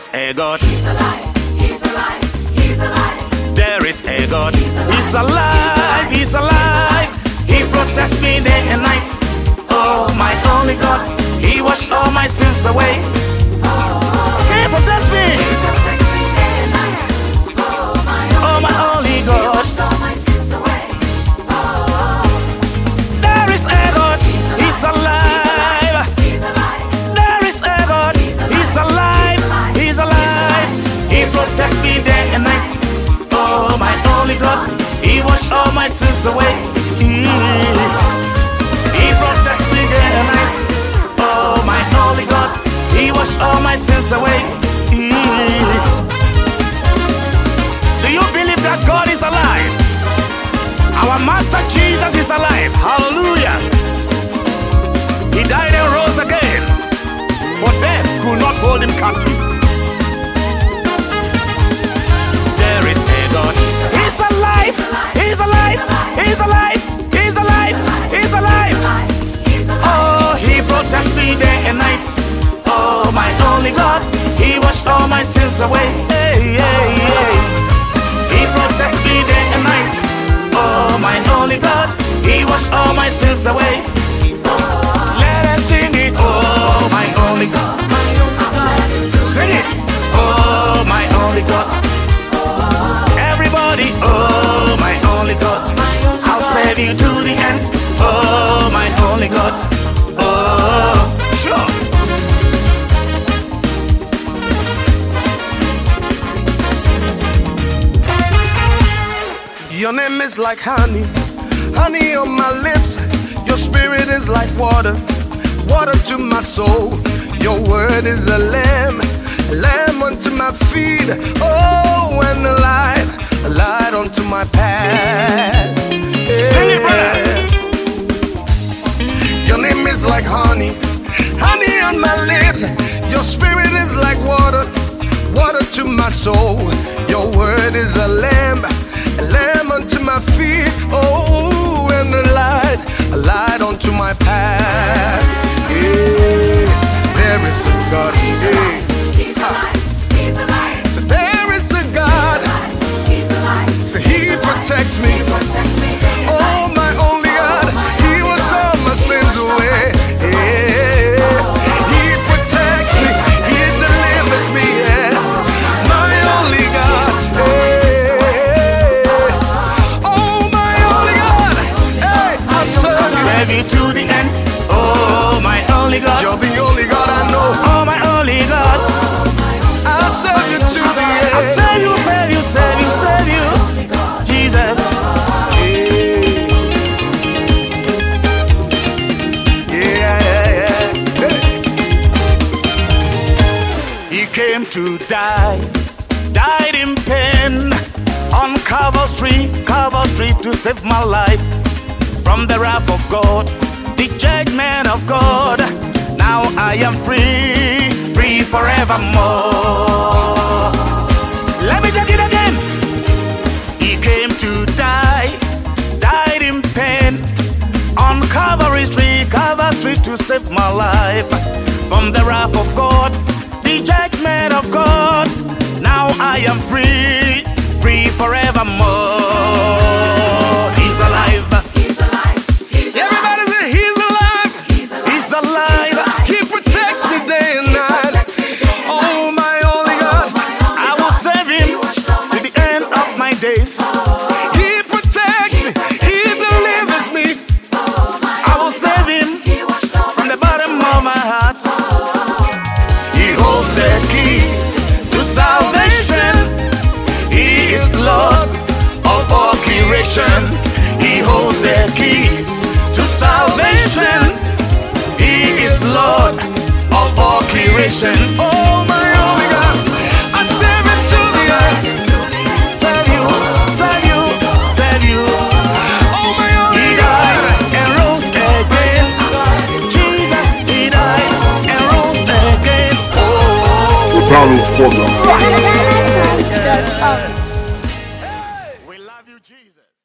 is a God. He's alive, he's alive, he's alive. There is a God. He's alive, He's alive. He protects me day and night. Oh, my only God. He washed all my sins away. He protects me. He protects me day and night. Oh, my only He God. washed all my sins away. There is a God. He's alive. He's alive, There is a God. He's alive. He's alive. He protects me day and night. Oh, my only God. He washed all my sins away. He protects me day and night. Oh, my only God. He washed all my sins away. Do you believe that God is alive? Our Master Jesus is alive. Hallelujah. He died and rose again, for death could not hold him captive. There is a God. He's alive. He's alive. He's alive. He's alive. He's alive. he's alive. Oh, he protects me day and night. Oh, my only God. He washed all my sins away. Hey, hey, hey. He protects me day and night. Oh, my only God. He washed all my sins away. Let us sing it. Oh, my only God. Sing it. Oh, my only God. Everybody. Oh, my only God. I'll save you to the end. Oh, my only God. Oh, sure. Your name is like honey, honey on my lips. Your spirit is like water, water to my soul. Your word is a lamb, a lamb unto my feet. Oh, and a light unto my path. Sing it, brother. Your name is like honey, honey on my lips. Your spirit is like water, water to my soul. Your word is a lamb unto my feet. Oh, and a light unto my path. Yeah, there is a God. He's alive, he's alive, he's alive. So there is a God. He's alive, So He protects me. protects me day and night. Oh, my only God. He washed all my sins away. Yeah, He protects me. He delivers me. Yeah, my only God. Save you to the end. Oh, my only God. You're the only God I know. Oh, my only God. I'll serve you to the end. I'll save you, save you, save you, save you. Jesus. Yeah. He came to die, died in pain on Calvary to save my life from the wrath of God, the judgment of God. Now I am free, free forevermore. Let me take it again. He came to die, died in pain on Calvary to save my life from the wrath of God, the judgment of God. Now I am free, free forevermore. He's alive. He's alive, he's alive. Everybody say He's alive. He's alive. He protects me day and night. Oh, my only God. I will save him to the end of my days. He protects me. He delivers me. I will save him from the bottom of my heart. He holds the key to salvation. He is Lord of all creation. He holds the key to salvation. He is Lord of all creation. Oh, my only God. I serve Him to the end. Save you, save you, save you. Oh, my He only died God. and rose again. Jesus, He died and rose again. Totalny program. We love you, Jesus.